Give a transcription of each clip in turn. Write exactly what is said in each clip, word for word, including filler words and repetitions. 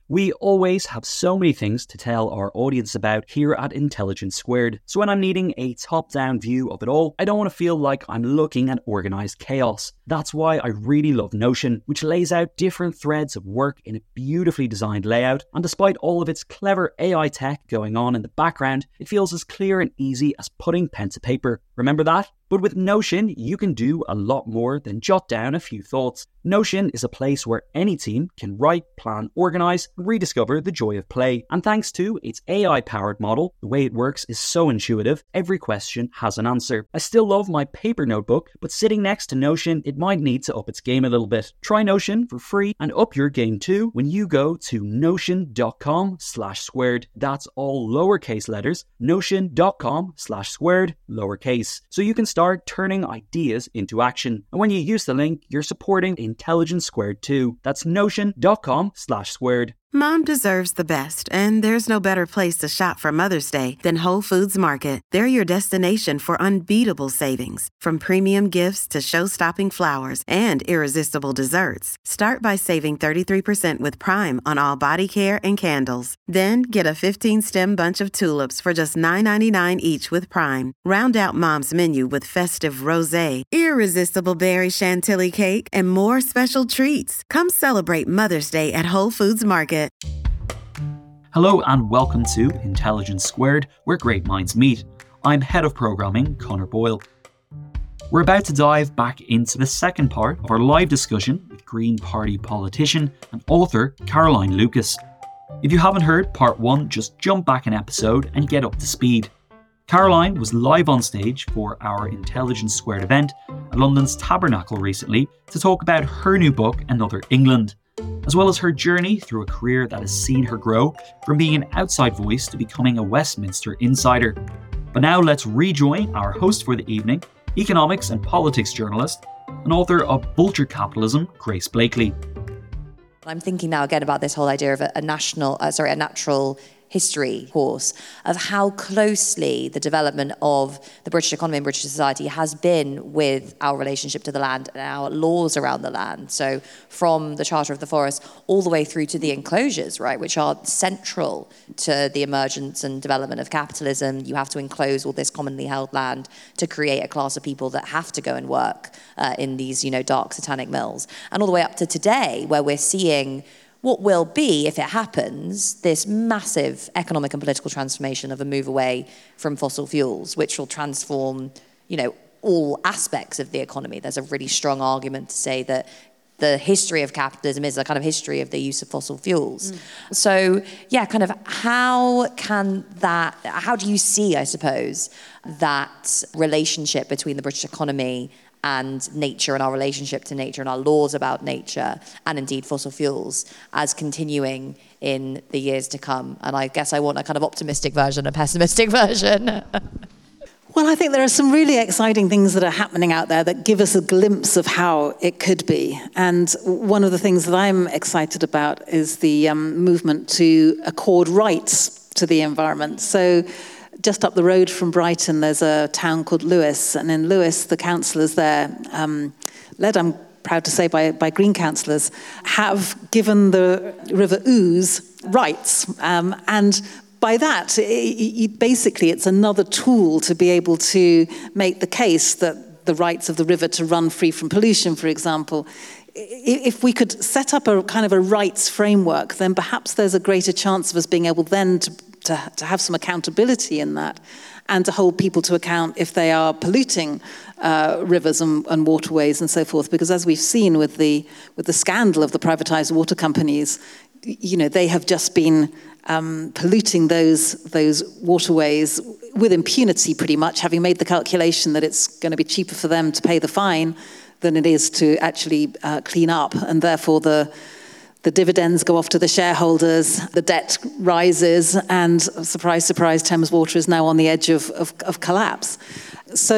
We always have so many things to tell our audience about here at Intelligence Squared, so when I'm needing a top-down view of it all, I don't want to feel like I'm looking at organised chaos. That's why I really love Notion, which lays out different threads of work in a beautifully designed layout, and despite all of its clever A I tech going on in the background, it feels as clear and easy as putting pen to paper. Remember that? But with Notion, you can do a lot more than jot down a few thoughts. Notion is a place where any team can write, plan, organise, and rediscover the joy of play. And thanks to its A I-powered model, the way it works is so intuitive, every question has an answer. I still love my paper notebook, but sitting next to Notion, it might need to up its game a little bit. Try Notion for free and up your game too when you go to notion.com slash squared. That's all lowercase letters, notion.com slash squared, lowercase. So you can start turning ideas into action. And when you use the link, you're supporting Intelligence Squared too. That's notion.com slash squared. Mom deserves the best, and there's no better place to shop for Mother's Day than Whole Foods Market. They're your destination for unbeatable savings, from premium gifts to show-stopping flowers and irresistible desserts. Start by saving thirty-three percent with Prime on all body care and candles. Then get a fifteen-stem bunch of tulips for just nine ninety-nine each with Prime. Round out Mom's menu with festive rosé, irresistible berry chantilly cake, and more special treats. Come celebrate Mother's Day at Whole Foods Market. Hello and welcome to Intelligence Squared, where great minds meet. I'm Head of Programming, Connor Boyle. We're about to dive back into the second part of our live discussion with Green Party politician and author Caroline Lucas. If you haven't heard part one, just jump back an episode and get up to speed. Caroline was live on stage for our Intelligence Squared event at London's Tabernacle recently to talk about her new book, Another England, as well as her journey through a career that has seen her grow from being an outside voice to becoming a Westminster insider. But now let's rejoin our host for the evening, economics and politics journalist and author of Vulture Capitalism, Grace Blakeley. I'm thinking now again about this whole idea of a, a national, uh, sorry, a natural history course of how closely the development of the British economy and British society has been with our relationship to the land and our laws around the land. So from the Charter of the Forest all the way through to the enclosures, right, which are central to the emergence and development of capitalism. You have to enclose all this commonly held land to create a class of people that have to go and work uh, in these, you know, dark satanic mills. And all the way up to today, where we're seeing what will be, if it happens, this massive economic and political transformation of a move away from fossil fuels, which will transform, you know, all aspects of the economy. There's a really strong argument to say that the history of capitalism is a kind of history of the use of fossil fuels. Mm. So, yeah, kind of how can that, how do you see, I suppose, that relationship between the British economy and nature and our relationship to nature and our laws about nature and indeed fossil fuels as continuing in the years to come? And I guess I want a kind of optimistic version, a pessimistic version. Well, I think there are some really exciting things that are happening out there that give us a glimpse of how it could be. And one of the things that I'm excited about is the um, movement to accord rights to the environment. So just up the road from Brighton, there's a town called Lewes, and in Lewes, the councillors there, um, led, I'm proud to say, by, by Green councillors, have given the River Ouse rights. Um, and by that, it, it, basically, it's another tool to be able to make the case that the rights of the river to run free from pollution, for example, if we could set up a kind of a rights framework, then perhaps there's a greater chance of us being able then to To, to have some accountability in that and to hold people to account if they are polluting uh, rivers and, and waterways and so forth. Because as we've seen with the with the scandal of the privatized water companies, you know, they have just been um, polluting those those waterways with impunity pretty much, having made the calculation that it's going to be cheaper for them to pay the fine than it is to actually uh, clean up, and therefore the The dividends go off to the shareholders, the debt rises, and surprise, surprise, Thames Water is now on the edge of, of, of collapse. So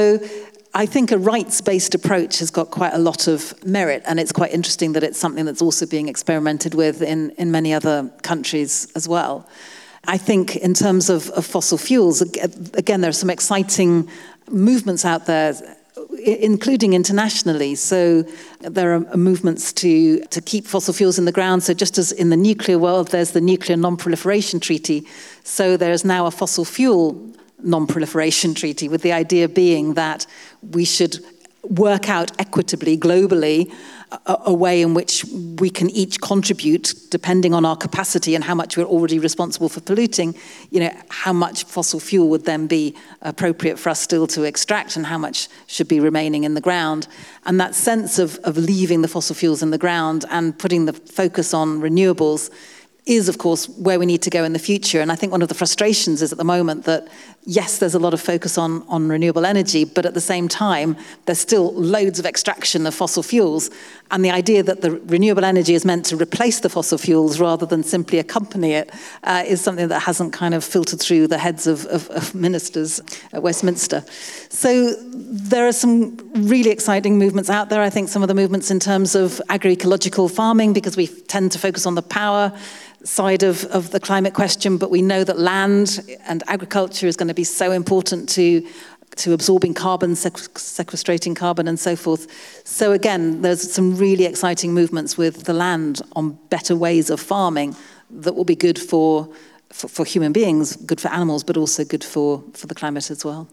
I think a rights-based approach has got quite a lot of merit, and it's quite interesting that it's something that's also being experimented with in, in many other countries as well. I think in terms of, of fossil fuels, again, there are some exciting movements out there including internationally. So there are movements to, to keep fossil fuels in the ground. So just as in the nuclear world, there's the Nuclear Non-Proliferation Treaty, so there's now a fossil fuel non-proliferation treaty, with the idea being that we should work out equitably, globally, a, a way in which we can each contribute, depending on our capacity and how much we're already responsible for polluting, you know, how much fossil fuel would then be appropriate for us still to extract and how much should be remaining in the ground. And that sense of, of leaving the fossil fuels in the ground and putting the focus on renewables is, of course, where we need to go in the future. And I think one of the frustrations is at the moment that, yes, there's a lot of focus on, on renewable energy, but at the same time, there's still loads of extraction of fossil fuels. And the idea that the renewable energy is meant to replace the fossil fuels rather than simply accompany it uh, is something that hasn't kind of filtered through the heads of, of, of ministers at Westminster. So there are some really exciting movements out there. I think some of the movements in terms of agroecological farming, because we tend to focus on the power side of, of the climate question, but we know that land and agriculture is going to be so important to to absorbing carbon, sequestrating carbon and so forth. So again, there's some really exciting movements with the land on better ways of farming that will be good for, for, for human beings, good for animals, but also good for, for the climate as well.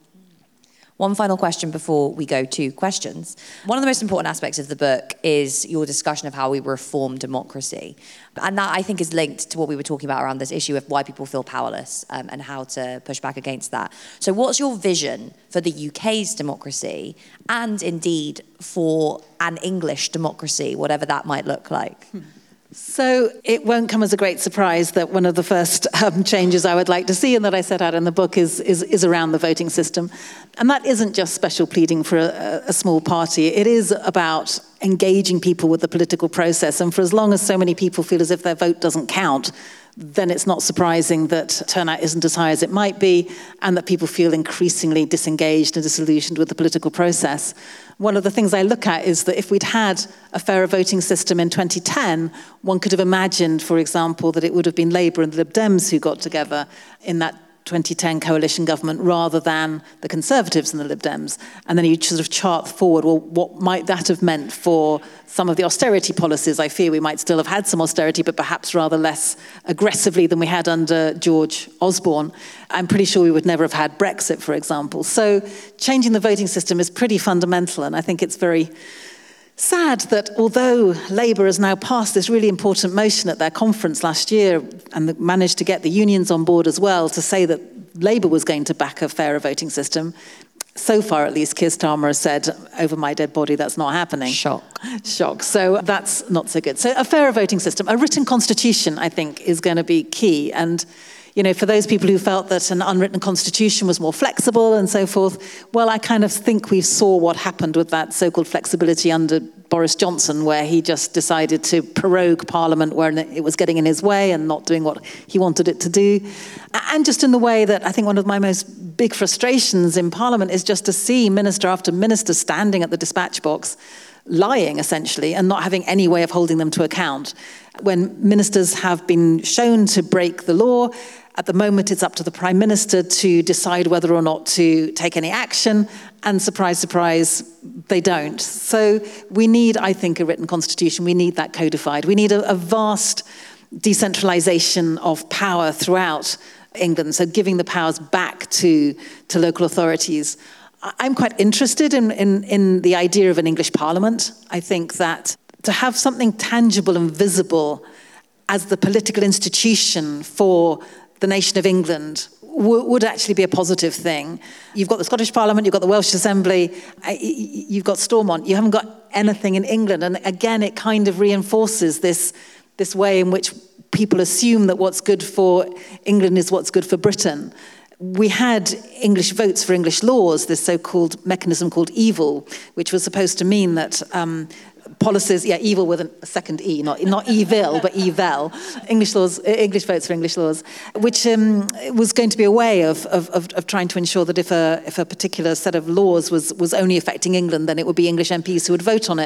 One final question before we go to questions. One of the most important aspects of the book is your discussion of how we reform democracy. And that, I think, is linked to what we were talking about around this issue of why people feel powerless um, and how to push back against that. So what's your vision for the U K's democracy and indeed for an English democracy, whatever that might look like? Hmm. So it won't come as a great surprise that one of the first um, changes I would like to see and that I set out in the book is, is, is around the voting system. And that isn't just special pleading for a, a small party. It is about engaging people with the political process. And for as long as so many people feel as if their vote doesn't count, then it's not surprising that turnout isn't as high as it might be and that people feel increasingly disengaged and disillusioned with the political process. One of the things I look at is that if we'd had a fairer voting system in twenty ten, one could have imagined, for example, that it would have been Labour and the Lib Dems who got together in that twenty ten coalition government rather than the Conservatives and the Lib Dems. And then you sort of chart forward, well, what might that have meant for some of the austerity policies? I fear we might still have had some austerity, but perhaps rather less aggressively than we had under George Osborne. I'm pretty sure we would never have had Brexit, for example. So changing the voting system is pretty fundamental, and I think it's very sad that although Labour has now passed this really important motion at their conference last year and managed to get the unions on board as well to say that Labour was going to back a fairer voting system, so far at least Keir Starmer has said, over my dead body, that's not happening. Shock. Shock. So that's not so good. So a fairer voting system, a written constitution, I think, is going to be key. And you know, for those people who felt that an unwritten constitution was more flexible and so forth, well, I kind of think we saw what happened with that so-called flexibility under Boris Johnson, where he just decided to prorogue Parliament where it was getting in his way and not doing what he wanted it to do. And just in the way that I think one of my most big frustrations in Parliament is just to see minister after minister standing at the dispatch box, lying essentially, and not having any way of holding them to account. When ministers have been shown to break the law, at the moment, it's up to the Prime Minister to decide whether or not to take any action, and surprise, surprise, they don't. So we need, I think, a written constitution. We need that codified. We need a, a vast decentralisation of power throughout England, so giving the powers back to, to local authorities. I'm quite interested in, in, in the idea of an English Parliament. I think that to have something tangible and visible as the political institution for the nation of England w- would actually be a positive thing. You've got the Scottish Parliament, you've got the Welsh Assembly, you've got Stormont. You haven't got anything in England. And again, it kind of reinforces this, this way in which people assume that what's good for England is what's good for Britain. We had English votes for English laws, this so-called mechanism called EVIL, which was supposed to mean that um, policies, yeah, evil with a second E, not not evil, but evil, English laws, English votes for English laws, which um, was going to be a way of, of, of, of trying to ensure that if a if a particular set of laws was, was only affecting England, then it would be English M Ps who would vote on it.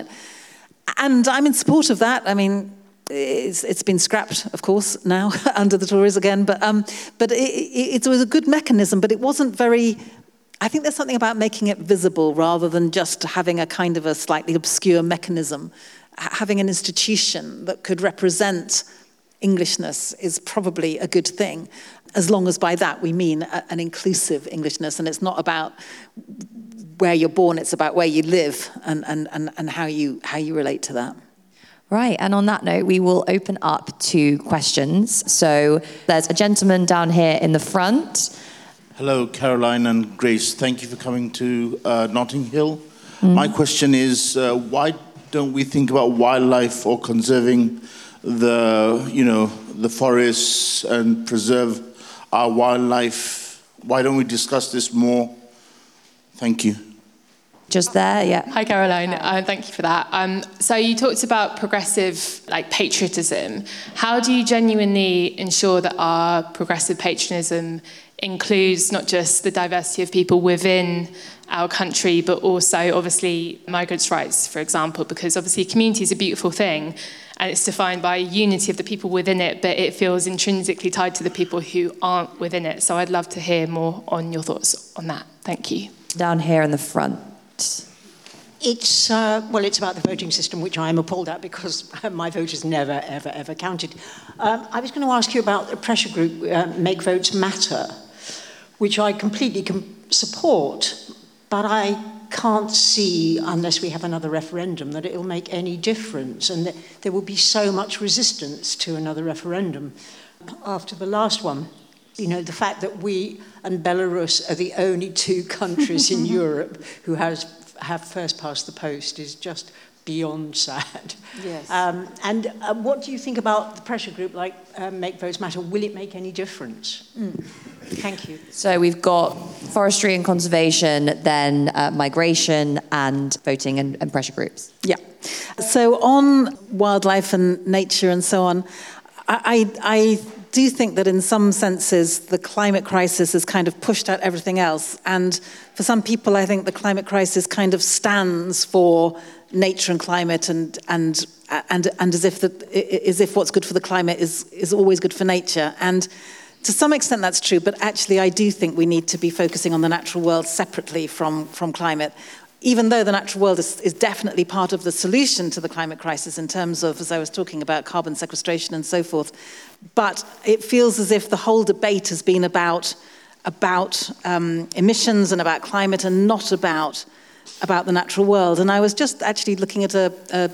And I'm in support of that. I mean, It's, it's been scrapped, of course, now under the Tories again. But um, but it, it, it was a good mechanism, but it wasn't very I think there's something about making it visible rather than just having a kind of a slightly obscure mechanism. H- having an institution that could represent Englishness is probably a good thing, as long as by that we mean a, an inclusive Englishness, and it's not about where you're born, it's about where you live and, and, and, and how you how you relate to that. Right, and on that note, we will open up to questions. So there's a gentleman down here in the front. Hello, Caroline and Grace. Thank you for coming to uh, Notting Hill. Mm. My question is, uh, why don't we think about wildlife or conserving the, you know, the forests and preserve our wildlife? Why don't we discuss this more? Thank you. Just there, yeah. Hi, Caroline. Uh, thank you for that. Um, so you talked about progressive, like, patriotism. How do you genuinely ensure that our progressive patriotism includes not just the diversity of people within our country, but also, obviously, migrants' rights, for example? Because, obviously, community is a beautiful thing, and it's defined by unity of the people within it, but it feels intrinsically tied to the people who aren't within it. So I'd love to hear more on your thoughts on that. Thank you. Down here in the front. It's, uh, well, it's about the voting system, which I am appalled at because my vote has never, ever, ever counted. Um, I was going to ask you about the pressure group, uh, Make Votes Matter, which I completely com- support, but I can't see, unless we have another referendum, that it'll make any difference, and that there will be so much resistance to another referendum. After the last one, you know, the fact that we and Belarus are the only two countries in Europe who has, have first past the post is just beyond sad. Yes. Um, and uh, what do you think about the pressure group like uh, Make Votes Matter? Will it make any difference? Mm. Thank you. So we've got forestry and conservation, then uh, migration and voting and, and pressure groups. Yeah. So on wildlife and nature and so on, I, I, I do think that in some senses the climate crisis has kind of pushed out everything else. And for some people, I think the climate crisis kind of stands for nature and climate, and and and and as if the, as if what's good for the climate is is always good for nature. And to some extent that's true, but actually I do think we need to be focusing on the natural world separately from from climate. Even though the natural world is, is definitely part of the solution to the climate crisis in terms of, as I was talking about, carbon sequestration and so forth, but it feels as if the whole debate has been about, about um, emissions and about climate and not about, about the natural world. And I was just actually looking at a, a,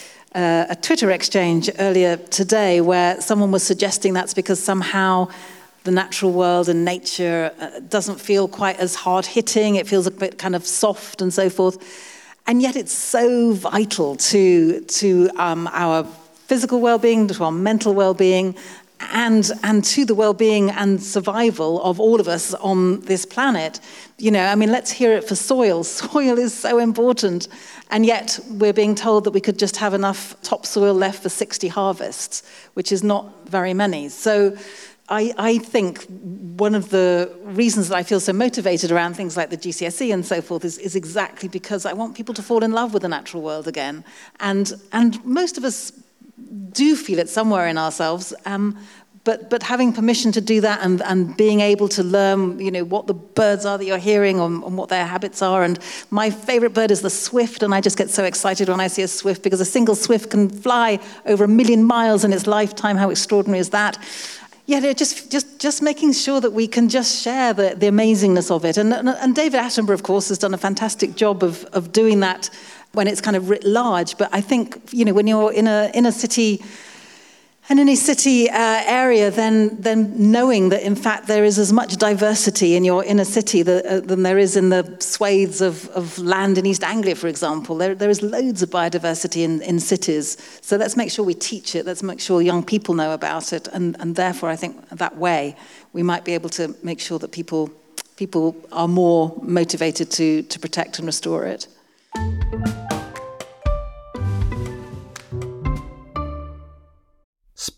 a Twitter exchange earlier today where someone was suggesting that's because somehow the natural world and nature uh, doesn't feel quite as hard-hitting. It feels a bit kind of soft and so forth. And yet it's so vital to, to um, our physical well-being, to our mental well-being, and, and to the well-being and survival of all of us on this planet. You know, I mean, let's hear it for soil. Soil is so important. And yet we're being told that we could just have enough topsoil left for sixty harvests, which is not very many. So I, I think one of the reasons that I feel so motivated around things like the G C S E and so forth is, is exactly because I want people to fall in love with the natural world again. And and most of us do feel it somewhere in ourselves, um, but but having permission to do that and, and being able to learn, you know, what the birds are that you're hearing and, and what their habits are. And my favorite bird is the swift, and I just get so excited when I see a swift because a single swift can fly over a million miles in its lifetime. How extraordinary is that? Yeah, just just just making sure that we can just share the, the amazingness of it. And, and David Attenborough, of course, has done a fantastic job of, of doing that when it's kind of writ large. But I think, you know, when you're in a in a city, and in a city uh, area, then then knowing that, in fact, there is as much diversity in your inner city that, uh, than there is in the swathes of, of land in East Anglia, for example. There, there is loads of biodiversity in, in cities. So let's make sure we teach it. Let's make sure young people know about it. And, and therefore, I think that way we might be able to make sure that people people are more motivated to, to protect and restore it.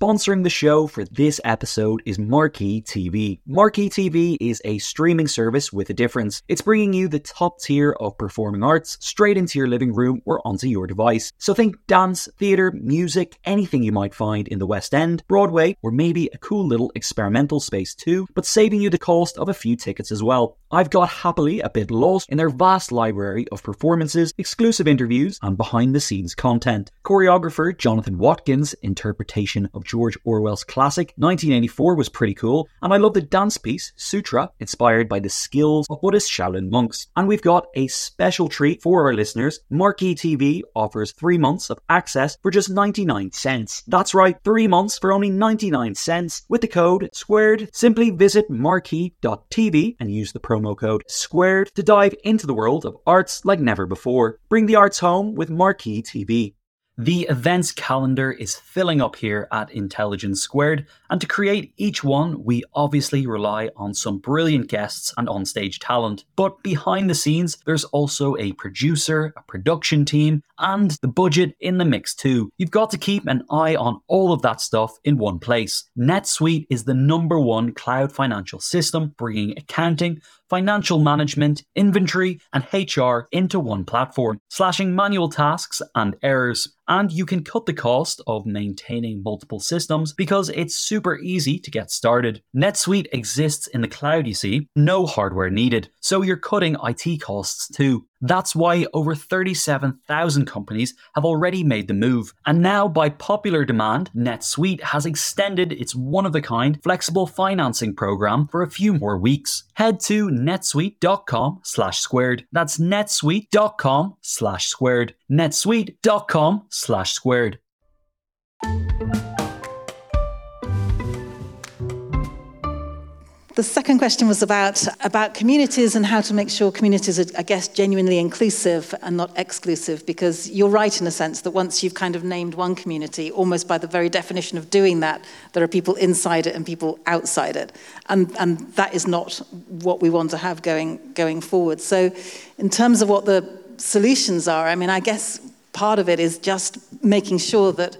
Sponsoring the show for this episode is Marquee T V. Marquee T V is a streaming service with a difference. It's bringing you the top tier of performing arts straight into your living room or onto your device. So think dance, theatre, music, anything you might find in the West End, Broadway, or maybe a cool little experimental space too, but saving you the cost of a few tickets as well. I've got happily a bit lost in their vast library of performances, exclusive interviews, and behind-the-scenes content. Choreographer Jonathan Watkins' interpretation of George Orwell's classic nineteen eighty-four was pretty cool, and I love the dance piece Sutra, inspired by the skills of Buddhist Shaolin monks. And we've got a special treat for our listeners. Marquee T V offers three months of access for just ninety-nine cents. That's right, three months for only ninety-nine cents. With the code SQUARED, simply visit marquee dot t v and use the promo code SQUARED to dive into the world of arts like never before. Bring the arts home with Marquee T V. The events calendar is filling up here at Intelligence Squared, and to create each one, we obviously rely on some brilliant guests and onstage talent. But behind the scenes, there's also a producer, a production team, and the budget in the mix too. You've got to keep an eye on all of that stuff in one place. NetSuite is the number one cloud financial system, bringing accounting, financial management, inventory, and H R into one platform, slashing manual tasks and errors. And you can cut the cost of maintaining multiple systems because it's super easy to get started. NetSuite exists in the cloud, you see, no hardware needed, so you're cutting I T costs too. That's why over thirty-seven thousand companies have already made the move. And now, by popular demand, NetSuite has extended its one-of-a-kind flexible financing program for a few more weeks. Head to netsuite.com slash squared. That's netsuite.com slash squared. netsuite.com slash squared. The second question was about, about communities and how to make sure communities are, I guess, genuinely inclusive and not exclusive, because you're right in a sense that once you've kind of named one community, almost by the very definition of doing that, there are people inside it and people outside it. And, and that is not what we want to have going, going forward. So in terms of what the solutions are, I mean, I guess part of it is just making sure that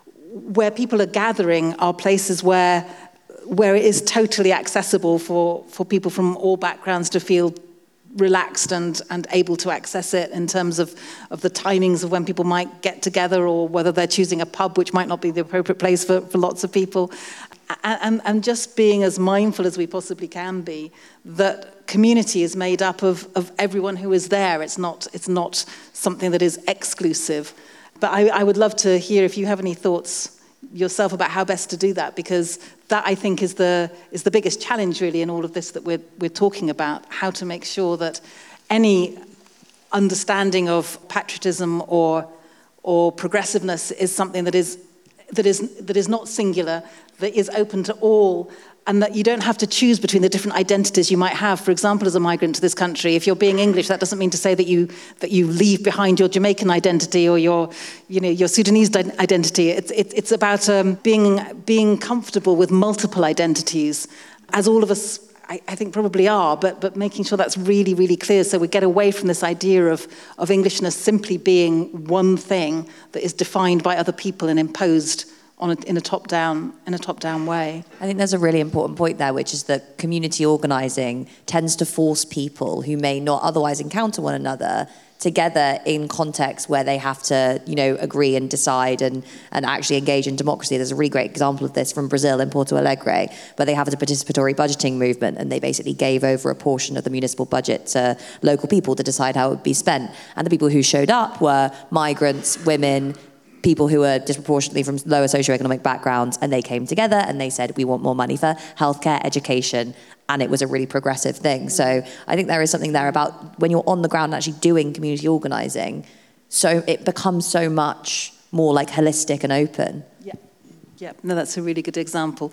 where people are gathering are places where where it is totally accessible for, for people from all backgrounds to feel relaxed and, and able to access it in terms of, of the timings of when people might get together, or whether they're choosing a pub, which might not be the appropriate place for, for lots of people. And, and, and just being as mindful as we possibly can be that community is made up of, of everyone who is there. It's not, it's not something that is exclusive. But I, I would love to hear if you have any thoughts yourself about how best to do that, because that, I think, is the is the biggest challenge really in all of this that we're we're talking about, how to make sure that any understanding of patriotism or or progressiveness is something that is that is that is not singular, that is open to all, and that you don't have to choose between the different identities you might have. For example, as a migrant to this country, if you're being English, that doesn't mean to say that you that you leave behind your Jamaican identity or your, you know, your Sudanese identity. It's it's, it's about um, being being comfortable with multiple identities, as all of us, I, I think, probably are. But but making sure that's really really clear, so we get away from this idea of of Englishness simply being one thing that is defined by other people and imposed on a, in a top-down in a top-down way. I think there's a really important point there, which is that community organising tends to force people who may not otherwise encounter one another together in contexts where they have to, you know, agree and decide and, and actually engage in democracy. There's a really great example of this from Brazil in Porto Alegre, where they have a participatory budgeting movement, and they basically gave over a portion of the municipal budget to local people to decide how it would be spent. And the people who showed up were migrants, women, people who are disproportionately from lower socioeconomic backgrounds, and they came together and they said, we want more money for healthcare, education, and it was a really progressive thing. So I think there is something there about when you're on the ground actually doing community organising, so it becomes so much more like holistic and open. Yeah, yeah. No, that's a really good example.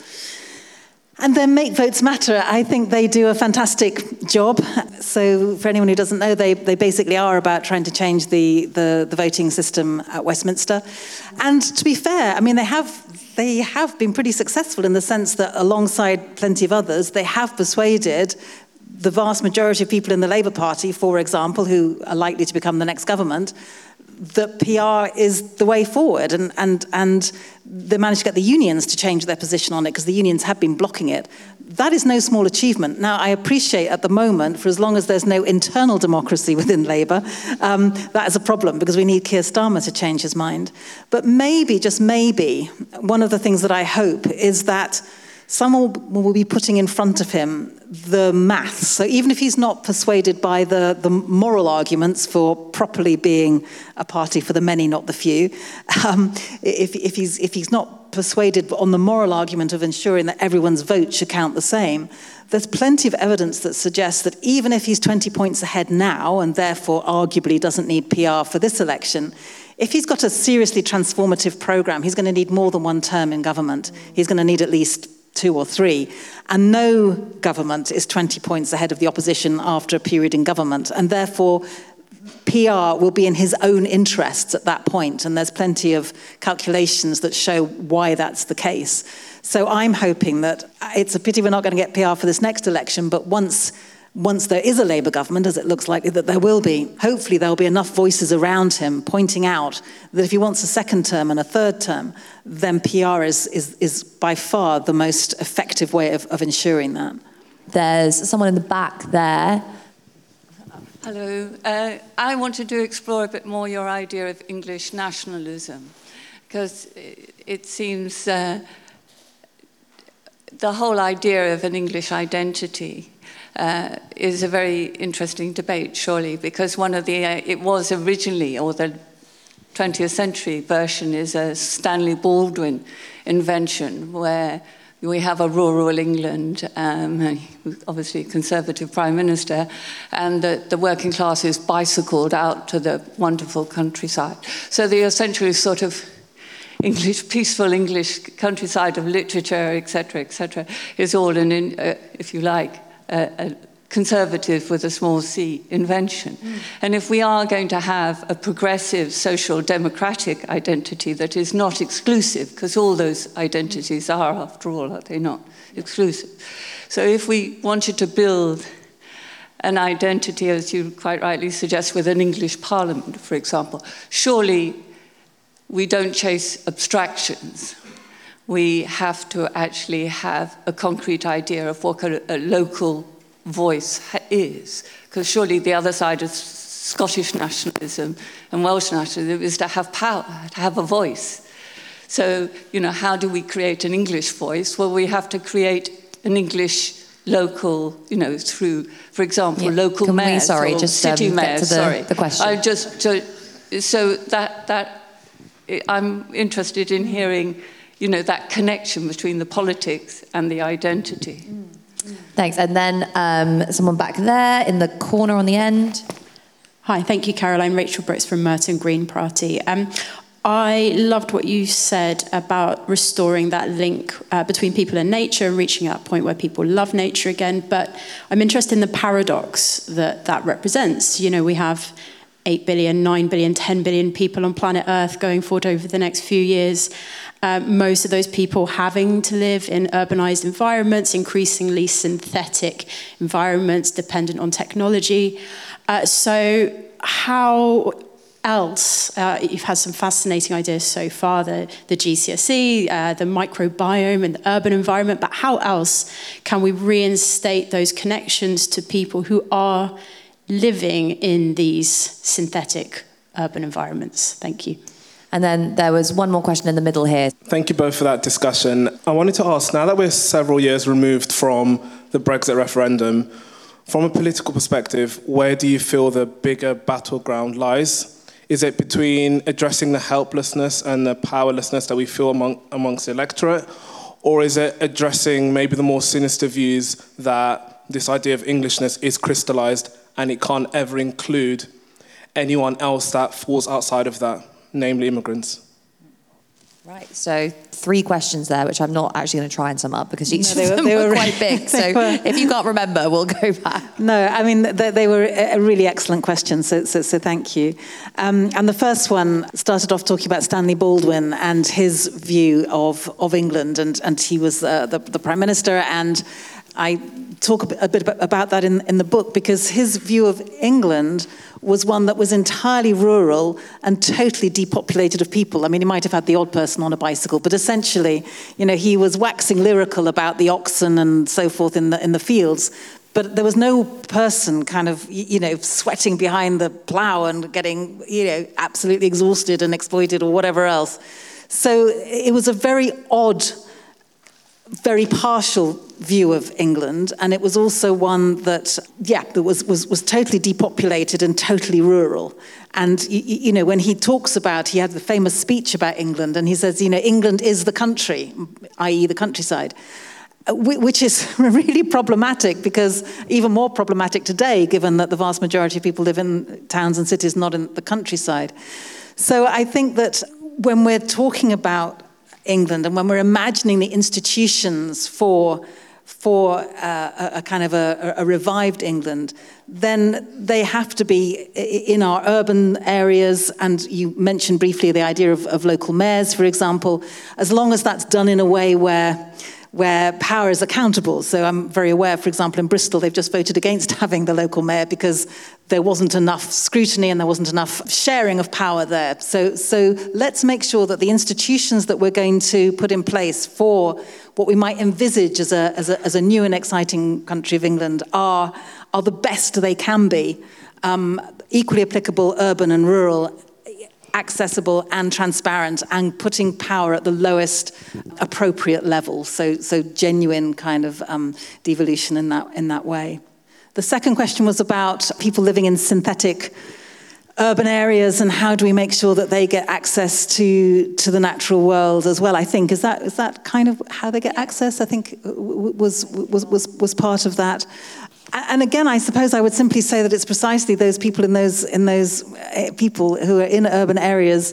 And then Make Votes Matter, I think they do a fantastic job. So for anyone who doesn't know, they, they basically are about trying to change the, the, the voting system at Westminster. And to be fair, I mean, they have they have been pretty successful in the sense that alongside plenty of others, they have persuaded the vast majority of people in the Labour Party, for example, who are likely to become the next government, that P R is the way forward, and and and they managed to get the unions to change their position on it because the unions have been blocking it. That is no small achievement. Now, I appreciate at the moment, for as long as there's no internal democracy within Labour, um, that is a problem because we need Keir Starmer to change his mind. But maybe, just maybe, one of the things that I hope is that someone will be putting in front of him the maths. So even if he's not persuaded by the, the moral arguments for properly being a party for the many, not the few, um, if, if, he's, if he's not persuaded on the moral argument of ensuring that everyone's vote should count the same, there's plenty of evidence that suggests that even if he's twenty points ahead now and therefore arguably doesn't need P R for this election, if he's got a seriously transformative programme, he's going to need more than one term in government. He's going to need at least two or three. And no government is twenty points ahead of the opposition after a period in government. And therefore, P R will be in his own interests at that point. And there's plenty of calculations that show why that's the case. So I'm hoping that it's a pity we're not going to get P R for this next election, but once Once there is a Labour government, as it looks likely that there will be, hopefully there will be enough voices around him pointing out that if he wants a second term and a third term, then P R is is, is by far the most effective way of, of ensuring that. There's someone in the back there. Hello. Uh, I wanted to explore a bit more your idea of English nationalism, because it, it seems uh, the whole idea of an English identity Uh, is a very interesting debate, surely, because one of the, uh, it was originally, or the twentieth century version is a Stanley Baldwin invention, where we have a rural England, um, obviously a Conservative Prime Minister, and the, the working classes bicycled out to the wonderful countryside. So the essentially sort of English, peaceful English countryside of literature, et cetera, et cetera, is all an, in, uh, if you like, A, a conservative with a small c invention. Mm. And if we are going to have a progressive social democratic identity that is not exclusive, because all those identities are, after all, are they not exclusive? So if we wanted to build an identity, as you quite rightly suggest, with an English parliament, for example, surely we don't chase abstractions. We have to actually have a concrete idea of what a, a local voice is. Because surely the other side of Scottish nationalism and Welsh nationalism is to have power, to have a voice. So, you know, how do we create an English voice? Well, we have to create an English local, you know, through, for example, yeah. local Can mayors we, sorry, or just, city um, mayors. Get to the, sorry, the question. I just so, so that that I'm interested in hearing, you know, that connection between the politics and the identity. Thanks. And then um, someone back there in the corner on the end. Hi, thank you, Caroline. Rachel Brooks from Merton Green Party. Um, I loved what you said about restoring that link uh, between people and nature and reaching that point where people love nature again. But I'm interested in the paradox that that represents. You know, we have eight billion, nine billion, ten billion people on planet Earth going forward over the next few years. Uh, most of those people having to live in urbanized environments, increasingly synthetic environments dependent on technology. Uh, so how else, uh, you've had some fascinating ideas so far, the, the G C S E, uh, the microbiome and the urban environment, but how else can we reinstate those connections to people who are living in these synthetic urban environments? Thank you. And then there was one more question in the middle here. Thank you both for that discussion. I wanted to ask, now that we're several years removed from the Brexit referendum, from a political perspective, where do you feel the bigger battleground lies? Is it between addressing the helplessness and the powerlessness that we feel among, amongst the electorate? Or is it addressing maybe the more sinister views that this idea of Englishness is crystallised and it can't ever include anyone else that falls outside of that, namely immigrants? Right, so three questions there, which I'm not actually going to try and sum up because each no, of were, them were, were quite big. So were, if you can't remember, we'll go back. No, I mean, they, they were a really excellent question, so, so, so thank you. Um, and the first one started off talking about Stanley Baldwin and his view of, of England, and, and he was uh, the, the Prime Minister, and I talk a bit, a bit about that in, in the book, because his view of England was one that was entirely rural and totally depopulated of people. I mean, he might have had the odd person on a bicycle, but essentially, you know, he was waxing lyrical about the oxen and so forth in the in the fields. But there was no person kind of, you know, sweating behind the plough and getting, you know, absolutely exhausted and exploited or whatever else. So it was a very odd, very partial view of England, and it was also one that, yeah, that was was was totally depopulated and totally rural. And you, you know, when he talks about, he had the famous speech about England, and he says, you know, England is the country, that is, the countryside, which is really problematic, because even more problematic today, given that the vast majority of people live in towns and cities, not in the countryside. So I think that when we're talking about England and when we're imagining the institutions for for uh, a, a kind of a, a revived England, then they have to be in our urban areas. And you mentioned briefly the idea of, of local mayors, for example, as long as that's done in a way where where power is accountable. So I'm very aware, for example, in Bristol, they've just voted against having the local mayor because there wasn't enough scrutiny and there wasn't enough sharing of power there. So, so let's make sure that the institutions that we're going to put in place for what we might envisage as a, as a, as a new and exciting country of England are, are the best they can be, um, equally applicable urban and rural, accessible and transparent, and putting power at the lowest appropriate level. So, so genuine kind of um, devolution in that in that way. The second question was about people living in synthetic urban areas and how do we make sure that they get access to to the natural world as well. I think is that is that kind of how they get access. I think was was was was part of that. And again, I suppose I would simply say that it's precisely those people in those in those people who are in urban areas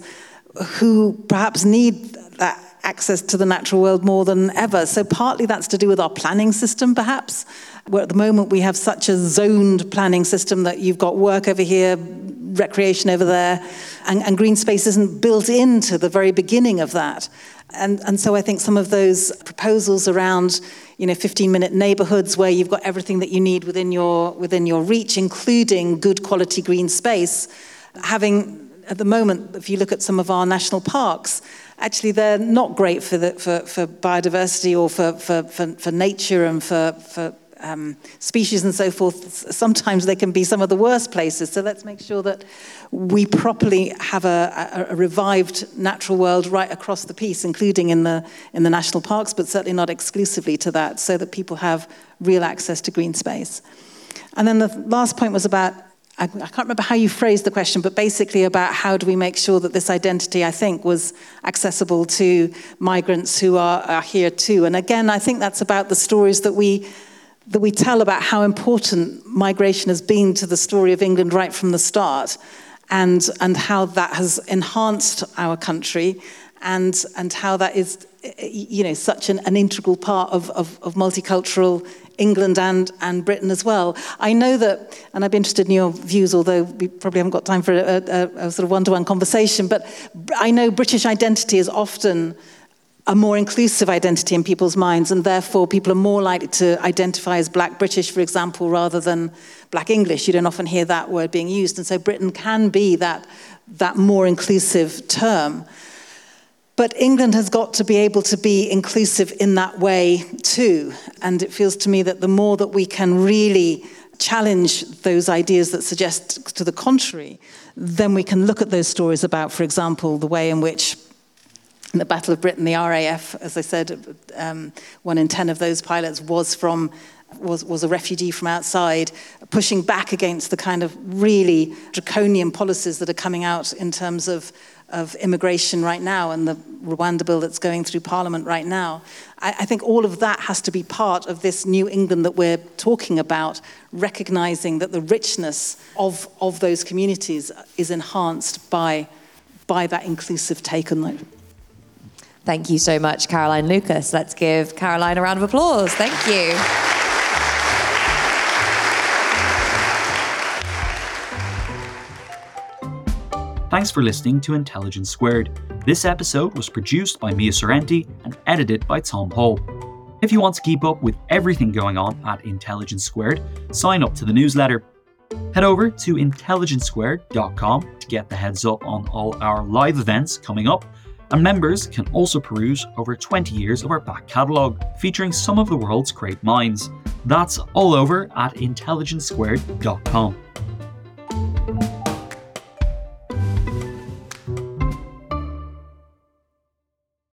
who perhaps need that access to the natural world more than ever. So partly that's to do with our planning system, perhaps, where at the moment we have such a zoned planning system that you've got work over here, recreation over there, and, and green space isn't built into the very beginning of that. And, and so I think some of those proposals around, you know, fifteen-minute neighbourhoods where you've got everything that you need within your within your reach, including good quality green space, having at the moment, if you look at some of our national parks, actually they're not great for the for, for biodiversity or for for, for, for nature and for for Um, species and so forth. Sometimes they can be some of the worst places. So let's make sure that we properly have a, a, a revived natural world right across the piece, including in the in the national parks, but certainly not exclusively to that, so that people have real access to green space. And then the last point was about, I, I can't remember how you phrased the question, but basically about how do we make sure that this identity, I think, was accessible to migrants who are, are here too. And again, I think that's about the stories that we that we tell about how important migration has been to the story of England right from the start, and and how that has enhanced our country, and and how that is, you know, such an, an integral part of, of, of multicultural England and, and Britain as well. I know that, and I'd be interested in your views, although we probably haven't got time for a, a, a sort of one-to-one conversation, but I know British identity is often a more inclusive identity in people's minds, and therefore people are more likely to identify as Black British, for example, rather than Black English. You don't often hear that word being used, and so Britain can be that, that more inclusive term. But England has got to be able to be inclusive in that way too, and it feels to me that the more that we can really challenge those ideas that suggest to the contrary, then we can look at those stories about, for example, the way in which in the Battle of Britain, the R A F, as I said, um, one in ten of those pilots was from was was a refugee from outside, pushing back against the kind of really draconian policies that are coming out in terms of of immigration right now, and the Rwanda bill that's going through Parliament right now. I, I think all of that has to be part of this new England that we're talking about, recognizing that the richness of of those communities is enhanced by by that inclusive take on them. Thank you so much, Caroline Lucas. Let's give Caroline a round of applause. Thank you. Thanks for listening to Intelligence Squared. This episode was produced by Mia Sorrenti and edited by Tom Hall. If you want to keep up with everything going on at Intelligence Squared, sign up to the newsletter. Head over to intelligence squared dot com to get the heads up on all our live events coming up, and members can also peruse over twenty years of our back catalogue, featuring some of the world's great minds. That's all over at intelligence squared dot com.